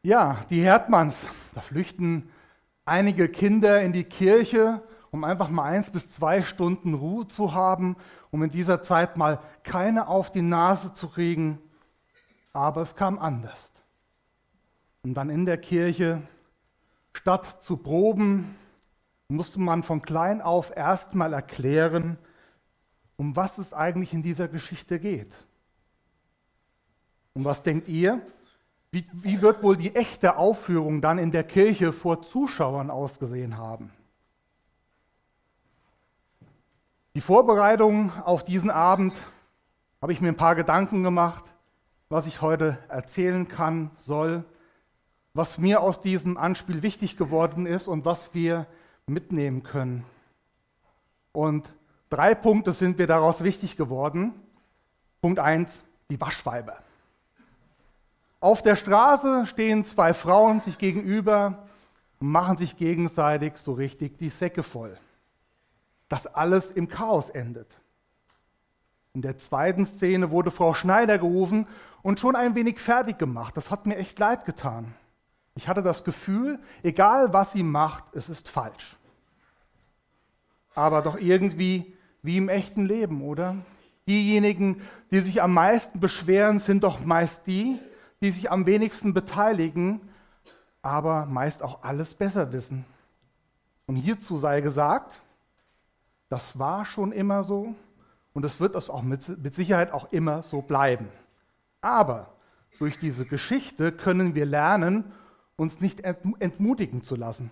Ja, die Herdmanns, da flüchten einige Kinder in die Kirche, um einfach mal 1 bis 2 Stunden Ruhe zu haben, um in dieser Zeit mal keine auf die Nase zu kriegen. Aber es kam anders. Und dann in der Kirche, statt zu proben, musste man von klein auf erstmal erklären, um was es eigentlich in dieser Geschichte geht. Und was denkt ihr? Wie wird wohl die echte Aufführung dann in der Kirche vor Zuschauern ausgesehen haben? Die Vorbereitung auf diesen Abend habe ich mir ein paar Gedanken gemacht, was ich heute erzählen kann, soll, was mir aus diesem Anspiel wichtig geworden ist und was wir mitnehmen können. Und 3 Punkte sind mir daraus wichtig geworden. Punkt 1, die Waschweiber. Auf der Straße stehen 2 Frauen sich gegenüber und machen sich gegenseitig so richtig die Säcke voll. Dass alles im Chaos endet. In der zweiten Szene wurde Frau Schneider gerufen und schon ein wenig fertig gemacht. Das hat mir echt leid getan. Ich hatte das Gefühl, egal was sie macht, es ist falsch. Aber doch irgendwie wie im echten Leben, oder? Diejenigen, die sich am meisten beschweren, sind doch meist die sich am wenigsten beteiligen, aber meist auch alles besser wissen. Und hierzu sei gesagt, das war schon immer so und es wird es auch mit Sicherheit auch immer so bleiben. Aber durch diese Geschichte können wir lernen, uns nicht entmutigen zu lassen.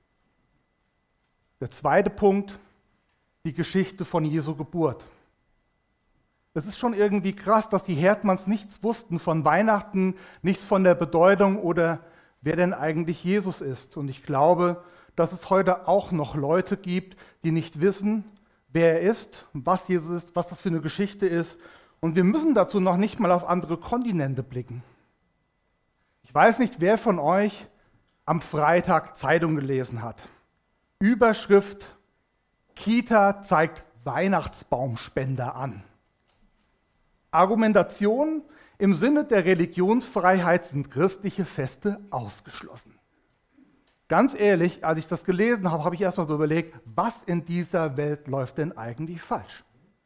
Der zweite Punkt, die Geschichte von Jesu Geburt. Es ist schon irgendwie krass, dass die Herdmanns nichts wussten von Weihnachten, nichts von der Bedeutung oder wer denn eigentlich Jesus ist. Und ich glaube, dass es heute auch noch Leute gibt, die nicht wissen, wer er ist, was Jesus ist, was das für eine Geschichte ist. Und wir müssen dazu noch nicht mal auf andere Kontinente blicken. Ich weiß nicht, wer von euch am Freitag Zeitung gelesen hat. Überschrift: Kita zeigt Weihnachtsbaumspender an. Argumentation: im Sinne der Religionsfreiheit sind christliche Feste ausgeschlossen. Ganz ehrlich, als ich das gelesen habe, habe ich erstmal so überlegt, was in dieser Welt läuft denn eigentlich falsch?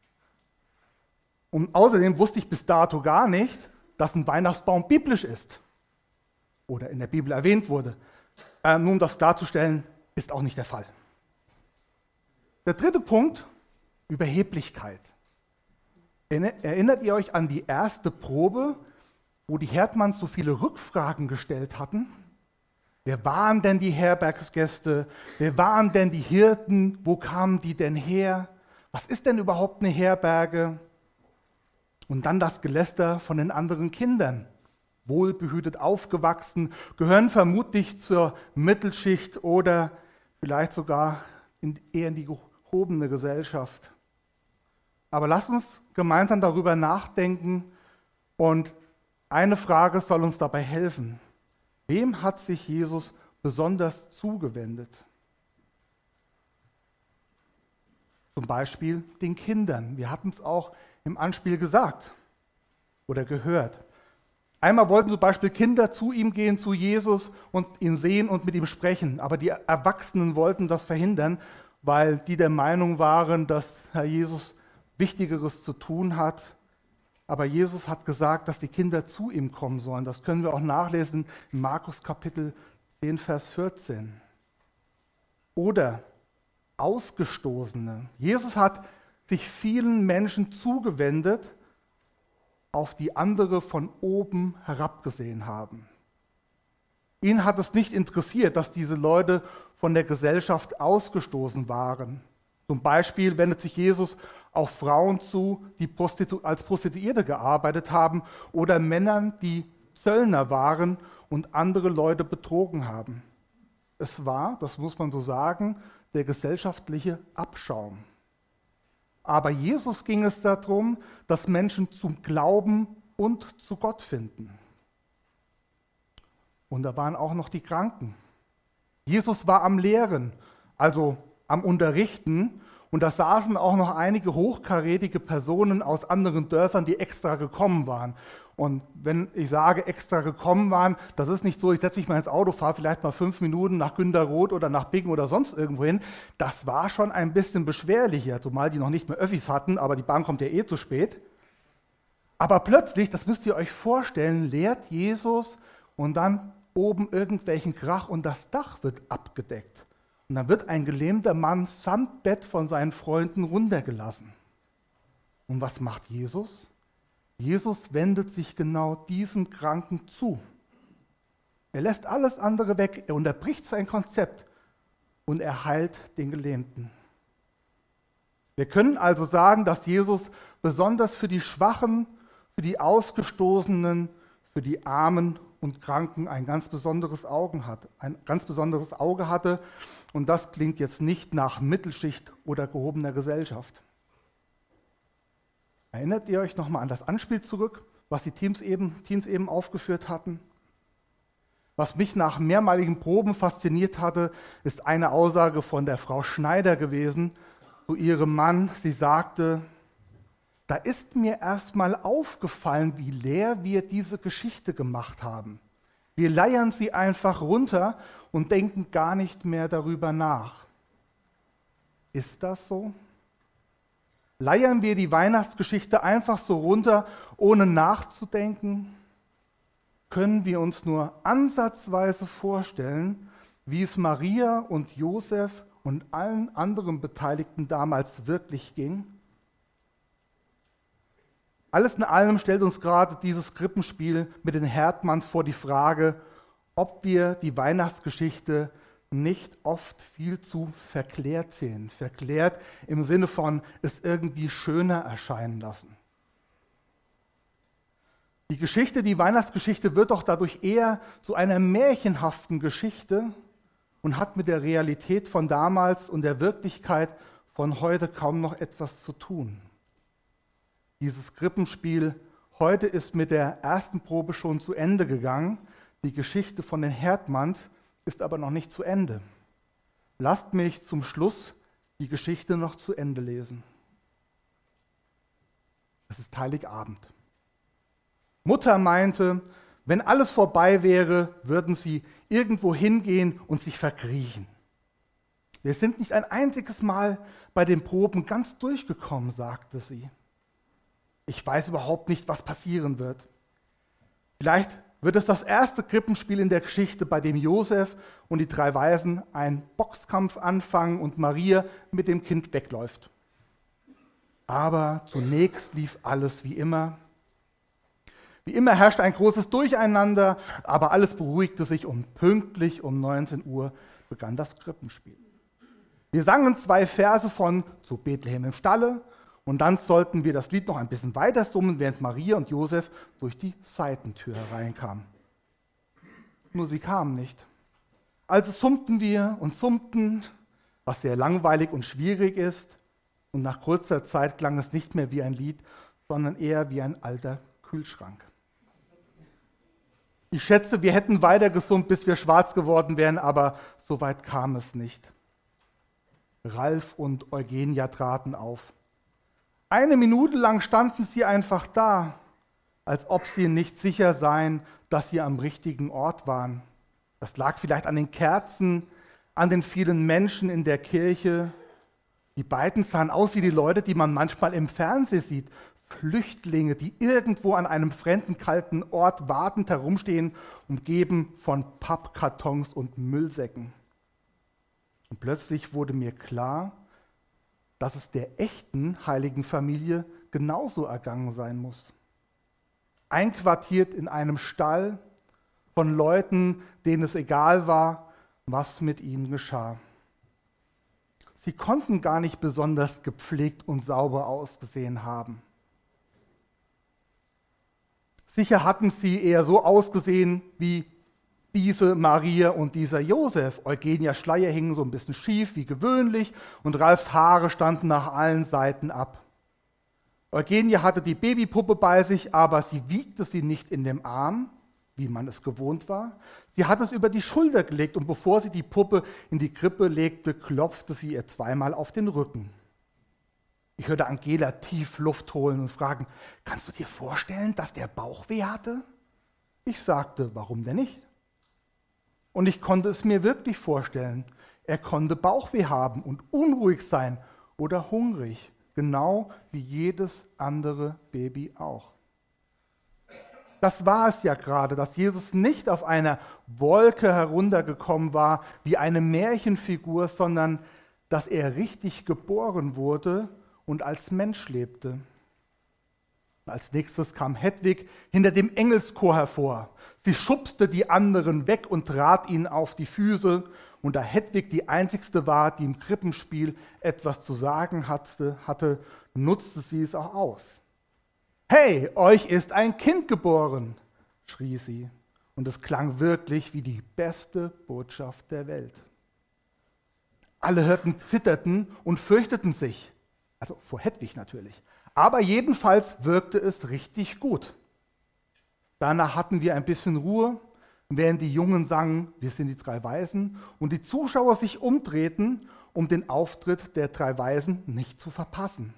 Und außerdem wusste ich bis dato gar nicht, dass ein Weihnachtsbaum biblisch ist oder in der Bibel erwähnt wurde. Nur um das klarzustellen, ist auch nicht der Fall. Der dritte Punkt: Überheblichkeit. Erinnert ihr euch an die erste Probe, wo die Herdmanns so viele Rückfragen gestellt hatten? Wer waren denn die Herbergsgäste? Wer waren denn die Hirten? Wo kamen die denn her? Was ist denn überhaupt eine Herberge? Und dann das Geläster von den anderen Kindern. Wohlbehütet aufgewachsen, gehören vermutlich zur Mittelschicht oder vielleicht sogar eher in die gehobene Gesellschaft. Aber lasst uns gemeinsam darüber nachdenken und eine Frage soll uns dabei helfen. Wem hat sich Jesus besonders zugewendet? Zum Beispiel den Kindern. Wir hatten es auch im Anspiel gesagt oder gehört. Einmal wollten zum Beispiel Kinder zu ihm gehen, zu Jesus und ihn sehen und mit ihm sprechen. Aber die Erwachsenen wollten das verhindern, weil die der Meinung waren, dass Herr Jesus Wichtigeres zu tun hat. Aber Jesus hat gesagt, dass die Kinder zu ihm kommen sollen. Das können wir auch nachlesen in Markus Kapitel 10, Vers 14. Oder Ausgestoßene. Jesus hat sich vielen Menschen zugewendet, auf die andere von oben herabgesehen haben. Ihn hat es nicht interessiert, dass diese Leute von der Gesellschaft ausgestoßen waren. Zum Beispiel wendet sich Jesus auch Frauen zu, die als Prostituierte gearbeitet haben oder Männern, die Zöllner waren und andere Leute betrogen haben. Es war, das muss man so sagen, der gesellschaftliche Abschaum. Aber Jesus ging es darum, dass Menschen zum Glauben und zu Gott finden. Und da waren auch noch die Kranken. Jesus war am Lehren, also am Unterrichten, Und da saßen auch noch einige hochkarätige Personen aus anderen Dörfern, die extra gekommen waren. Und wenn ich sage, extra gekommen waren, das ist nicht so, ich setze mich mal ins Auto, fahre vielleicht mal 5 Minuten nach Günderroth oder nach Bingen oder sonst irgendwo hin. Das war schon ein bisschen beschwerlicher, zumal die noch nicht mehr Öffis hatten, aber die Bahn kommt ja eh zu spät. Aber plötzlich, das müsst ihr euch vorstellen, leert Jesus und dann oben irgendwelchen Krach und das Dach wird abgedeckt. Und dann wird ein gelähmter Mann samt Bett von seinen Freunden runtergelassen. Und was macht Jesus? Jesus wendet sich genau diesem Kranken zu. Er lässt alles andere weg, er unterbricht sein Konzept und er heilt den Gelähmten. Wir können also sagen, dass Jesus besonders für die Schwachen, für die Ausgestoßenen, für die Armen und Kranken ein ganz besonderes Auge hatte. Und das klingt jetzt nicht nach Mittelschicht oder gehobener Gesellschaft. Erinnert ihr euch nochmal an das Anspiel zurück, was die Teams eben aufgeführt hatten? Was mich nach mehrmaligen Proben fasziniert hatte, ist eine Aussage von der Frau Schneider gewesen zu ihrem Mann. Sie sagte, da ist mir erstmal aufgefallen, wie leer wir diese Geschichte gemacht haben. Wir leiern sie einfach runter und denken gar nicht mehr darüber nach. Ist das so? Leiern wir die Weihnachtsgeschichte einfach so runter, ohne nachzudenken? Können wir uns nur ansatzweise vorstellen, wie es Maria und Josef und allen anderen Beteiligten damals wirklich ging? Alles in allem stellt uns gerade dieses Krippenspiel mit den Herdmanns vor die Frage, ob wir die Weihnachtsgeschichte nicht oft viel zu verklärt sehen. Verklärt im Sinne von es irgendwie schöner erscheinen lassen. Die Weihnachtsgeschichte wird doch dadurch eher zu einer märchenhaften Geschichte und hat mit der Realität von damals und der Wirklichkeit von heute kaum noch etwas zu tun. Dieses Krippenspiel heute ist mit der ersten Probe schon zu Ende gegangen. Die Geschichte von den Herdmanns ist aber noch nicht zu Ende. Lasst mich zum Schluss die Geschichte noch zu Ende lesen. Es ist Heiligabend. Mutter meinte, wenn alles vorbei wäre, würden sie irgendwo hingehen und sich verkriechen. Wir sind nicht ein einziges Mal bei den Proben ganz durchgekommen, sagte sie. Ich weiß überhaupt nicht, was passieren wird. Vielleicht wird es das erste Krippenspiel in der Geschichte, bei dem Josef und die 3 Weisen einen Boxkampf anfangen und Maria mit dem Kind wegläuft. Aber zunächst lief alles wie immer. Wie immer herrschte ein großes Durcheinander, aber alles beruhigte sich und pünktlich um 19 Uhr begann das Krippenspiel. Wir sangen 2 Verse von Zu Bethlehem im Stalle und dann sollten wir das Lied noch ein bisschen weiter summen, während Maria und Josef durch die Seitentür hereinkamen. Nur sie kamen nicht. Also summten wir und summten, was sehr langweilig und schwierig ist, und nach kurzer Zeit klang es nicht mehr wie ein Lied, sondern eher wie ein alter Kühlschrank. Ich schätze, wir hätten weiter gesummt, bis wir schwarz geworden wären, aber so weit kam es nicht. Ralf und Eugenia traten auf. 1 Minute lang standen sie einfach da, als ob sie nicht sicher seien, dass sie am richtigen Ort waren. Das lag vielleicht an den Kerzen, an den vielen Menschen in der Kirche. Die beiden sahen aus wie die Leute, die man manchmal im Fernsehen sieht. Flüchtlinge, die irgendwo an einem fremden, kalten Ort wartend herumstehen, umgeben von Pappkartons und Müllsäcken. Und plötzlich wurde mir klar, dass es der echten heiligen Familie genauso ergangen sein muss. Einquartiert in einem Stall von Leuten, denen es egal war, was mit ihnen geschah. Sie konnten gar nicht besonders gepflegt und sauber ausgesehen haben. Sicher hatten sie eher so ausgesehen wie diese Maria und dieser Josef. Eugenias Schleier hing so ein bisschen schief wie gewöhnlich und Ralfs Haare standen nach allen Seiten ab. Eugenia hatte die Babypuppe bei sich, aber sie wiegte sie nicht in dem Arm, wie man es gewohnt war. Sie hat es über die Schulter gelegt und bevor sie die Puppe in die Krippe legte, klopfte sie ihr 2-mal auf den Rücken. Ich hörte Angela tief Luft holen und fragen, kannst du dir vorstellen, dass der Bauchweh hatte? Ich sagte, warum denn nicht? Und ich konnte es mir wirklich vorstellen. Er konnte Bauchweh haben und unruhig sein oder hungrig, genau wie jedes andere Baby auch. Das war es ja gerade, dass Jesus nicht auf einer Wolke heruntergekommen war wie eine Märchenfigur, sondern dass er richtig geboren wurde und als Mensch lebte. Als nächstes kam Hedwig hinter dem Engelschor hervor. Sie schubste die anderen weg und trat ihnen auf die Füße. Und da Hedwig die einzigste war, die im Krippenspiel etwas zu sagen hatte, nutzte sie es auch aus. Hey, euch ist ein Kind geboren, schrie sie. Und es klang wirklich wie die beste Botschaft der Welt. Alle Hirten zitterten und fürchteten sich. Also vor Hedwig natürlich. Aber jedenfalls wirkte es richtig gut. Danach hatten wir ein bisschen Ruhe, während die Jungen sangen, wir sind die 3 Weisen, und die Zuschauer sich umdrehten, um den Auftritt der 3 Weisen nicht zu verpassen.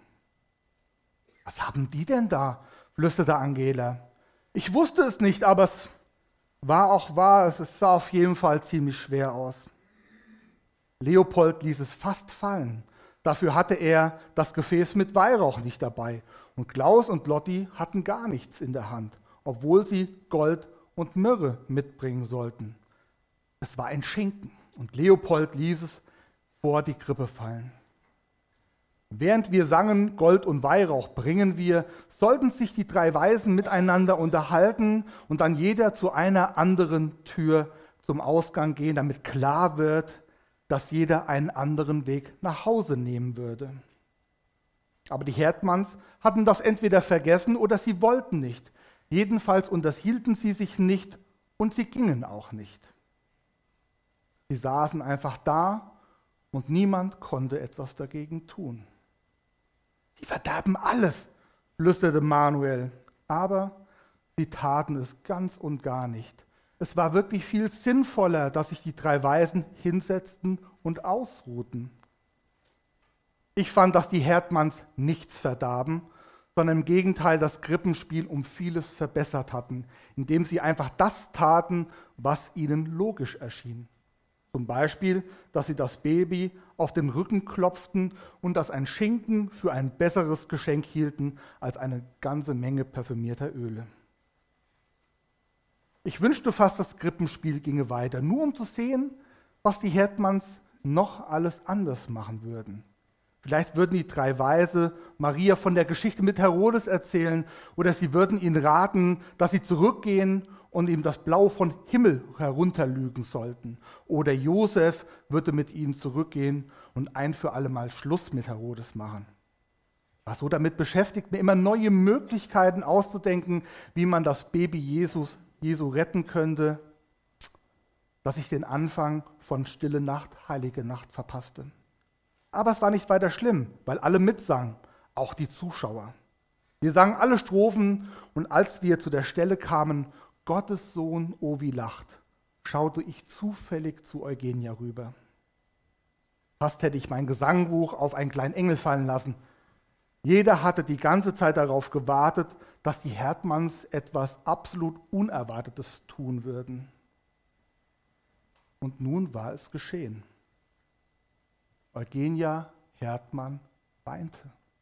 Was haben die denn da? Flüsterte Angela. Ich wusste es nicht, aber es war auch wahr, es sah auf jeden Fall ziemlich schwer aus. Leopold ließ es fast fallen. Dafür hatte er das Gefäß mit Weihrauch nicht dabei. Und Klaus und Lotti hatten gar nichts in der Hand, obwohl sie Gold und Myrrhe mitbringen sollten. Es war ein Schinken und Leopold ließ es vor die Krippe fallen. Während wir sangen, Gold und Weihrauch bringen wir, sollten sich die 3 Weisen miteinander unterhalten und dann jeder zu einer anderen Tür zum Ausgang gehen, damit klar wird, dass jeder einen anderen Weg nach Hause nehmen würde. Aber die Herdmanns hatten das entweder vergessen oder sie wollten nicht. Jedenfalls unterhielten sie sich nicht und sie gingen auch nicht. Sie saßen einfach da und niemand konnte etwas dagegen tun. Sie verderben alles, flüsterte Manuel, aber sie taten es ganz und gar nicht. Es war wirklich viel sinnvoller, dass sich die 3 Weisen hinsetzten und ausruhten. Ich fand, dass die Herdmanns nichts verdarben, sondern im Gegenteil das Krippenspiel um vieles verbessert hatten, indem sie einfach das taten, was ihnen logisch erschien. Zum Beispiel, dass sie das Baby auf den Rücken klopften und das ein Schinken für ein besseres Geschenk hielten als eine ganze Menge parfümierter Öle. Ich wünschte fast, das Krippenspiel ginge weiter, nur um zu sehen, was die Herdmanns noch alles anders machen würden. Vielleicht würden die 3 Weise Maria von der Geschichte mit Herodes erzählen oder sie würden ihnen raten, dass sie zurückgehen und ihm das Blau von Himmel herunterlügen sollten. Oder Josef würde mit ihnen zurückgehen und ein für alle Mal Schluss mit Herodes machen. Ich war so damit beschäftigt, mir immer neue Möglichkeiten auszudenken, wie man das Baby Jesu retten könnte, dass ich den Anfang von Stille Nacht, Heilige Nacht verpasste. Aber es war nicht weiter schlimm, weil alle mitsangen, auch die Zuschauer. Wir sangen alle Strophen und als wir zu der Stelle kamen, Gottes Sohn, oh wie lacht, schaute ich zufällig zu Eugenia rüber. Fast hätte ich mein Gesangbuch auf einen kleinen Engel fallen lassen. Jeder hatte die ganze Zeit darauf gewartet, dass die Herdmanns etwas absolut Unerwartetes tun würden. Und nun war es geschehen. Eugenia Herdmann weinte.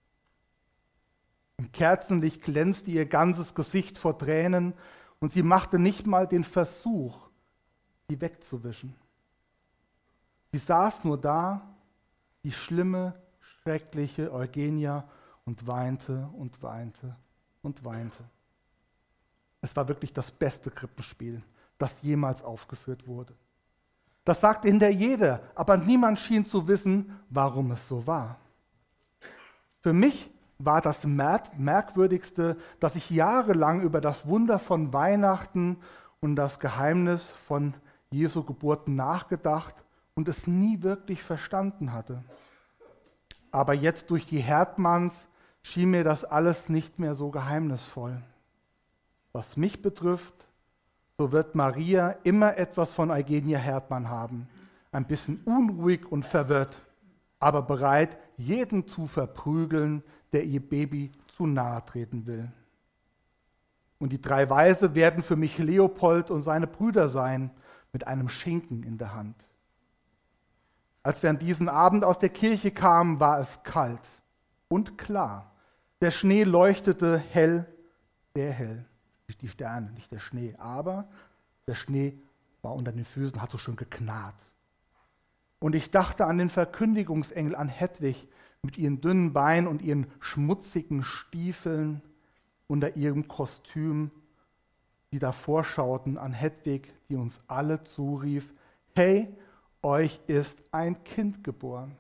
Im Kerzenlicht glänzte ihr ganzes Gesicht vor Tränen und sie machte nicht mal den Versuch, sie wegzuwischen. Sie saß nur da, die schlimme, schreckliche Eugenia, und weinte und weinte und weinte. Es war wirklich das beste Krippenspiel, das jemals aufgeführt wurde. Das sagte hinterher jeder, aber niemand schien zu wissen, warum es so war. Für mich war das Merkwürdigste, dass ich jahrelang über das Wunder von Weihnachten und das Geheimnis von Jesu Geburt nachgedacht und es nie wirklich verstanden hatte. Aber jetzt durch die Herdmanns schien mir das alles nicht mehr so geheimnisvoll. Was mich betrifft, so wird Maria immer etwas von Eugenia Herdmann haben. Ein bisschen unruhig und verwirrt, aber bereit, jeden zu verprügeln, der ihr Baby zu nahe treten will. Und die 3 Weise werden für mich Leopold und seine Brüder sein, mit einem Schinken in der Hand. Als wir an diesem Abend aus der Kirche kamen, war es kalt und klar. Der Schnee leuchtete hell, sehr hell. Nicht die Sterne, nicht der Schnee, aber der Schnee war unter den Füßen, hat so schön geknarrt. Und ich dachte an den Verkündigungsengel, an Hedwig mit ihren dünnen Beinen und ihren schmutzigen Stiefeln unter ihrem Kostüm, die davor schauten, an Hedwig, die uns alle zurief, hey, euch ist ein Kind geboren.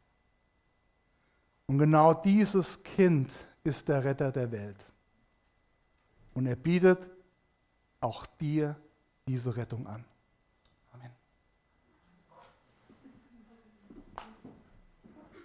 Und genau dieses Kind ist der Retter der Welt. Und er bietet auch dir diese Rettung an.